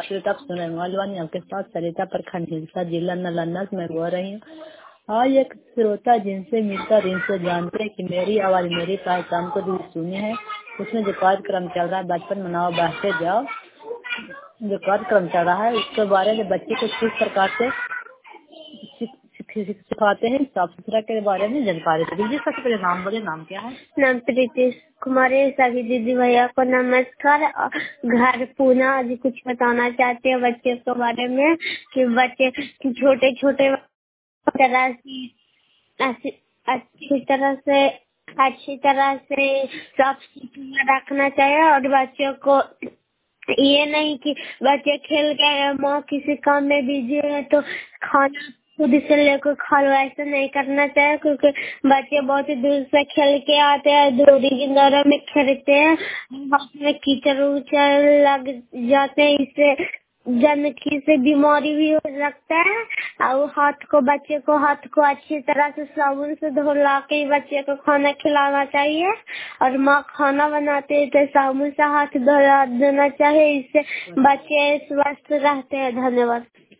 तब सुने मालवानी आपके साथ सरिता प्रखंड हिलसा जिला नालंदा से मैं बोल रही हूँ। आज एक श्रोता जिनसे मिलता जिनसे जानते हैं कि मेरी आवाज मेरी पहचान को दिल सुनी है। उसमें जो कार्यक्रम चल रहा है बचपन मनाओ बाहर जाओ, जो कार्यक्रम चल रहा है उसके बारे में बच्चे को किस प्रकार से सिखाते हैं, साफ सुथरा के बारे में जानकारी दीजिए। सबसे पहले नाम बोले, नाम क्या है? नाम प्रीति कुमारी। सभी दीदी भैया को नमस्कार। घर पूना आज कुछ बताना चाहते हैं बच्चे के बारे में कि बच्चे छोटे छोटे तरह से अच्छी तरह से साफ सुथरा रखना चाहिए और बच्चों को ये नहीं कि बच्चे खेल के माँ किसी काम में बिजी है तो खाना खुद से लेकर खा लो, ऐसा नहीं करना चाहिए क्योंकि बच्चे बहुत ही दूर से खेल के आते हैं, दूरी किनारे में खेलते हैं, हाथ में कीचड़ उचड़ लग जाते हैं, इससे गंदगी से बीमारी भी हो सकता है। और बच्चे को हाथ को अच्छी तरह से साबुन से धुला के बच्चे को खाना खिलाना चाहिए और माँ खाना बनाते हैं तो साबुन से हाथ धुला देना चाहिए, इससे बच्चे स्वस्थ रहते हैं। धन्यवाद।